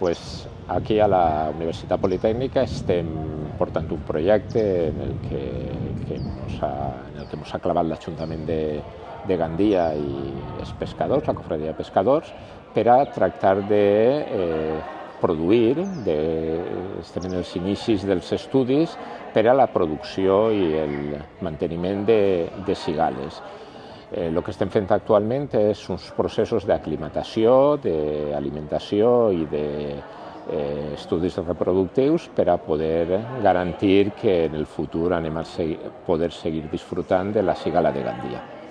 pues, aquí a la Universitat Politècnica estem portant un projecte en el que mos ha clavat l'Ajuntament de Gandia i els pescadors, la cofradia de pescadors, per a tractar de produir, estem en els inicis dels estudis per a la producció i el manteniment de cigales. El que estem fent actualment és uns processos d'aclimatació, d'alimentació i d'estudis reproductius per a poder garantir que en el futur anem a poder seguir disfrutant de la cigala de Gandia.